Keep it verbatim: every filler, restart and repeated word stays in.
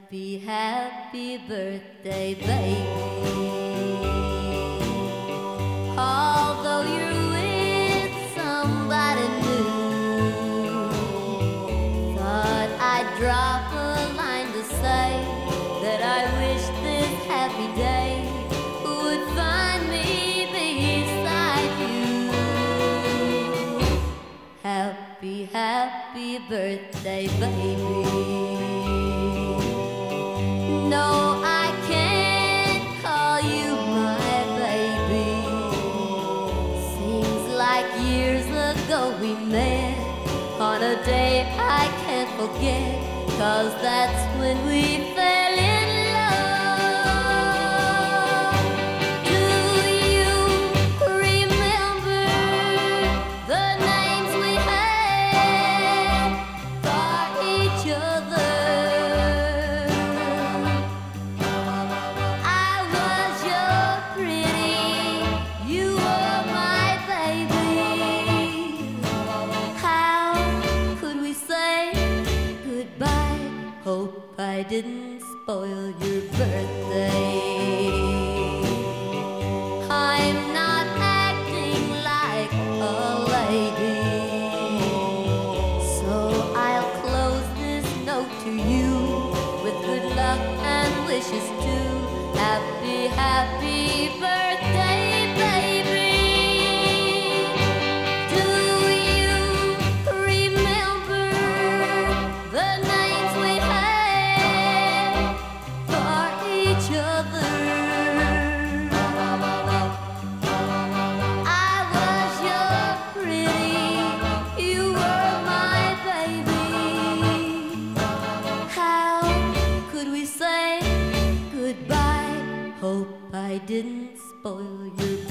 Happy, happy birthday, baby. Although you're with somebody new, thought I'd drop a line to say that I wish this happy day would find me beside you. Happy, happy birthday, baby. No, I can't call you my baby. Seems like years ago we met on a day I can't forget, 'cause that's when we fell in love. Do you remember the names we had for each other? Hope I didn't spoil your birthday. I'm not acting like a lady, so I'll close this note to you with good luck and wishes too. Happy, happy birthday, baby. Do you remember the names we had for each other? I was your pretty, you were my baby. How could we say goodbye? Hope I didn't spoil your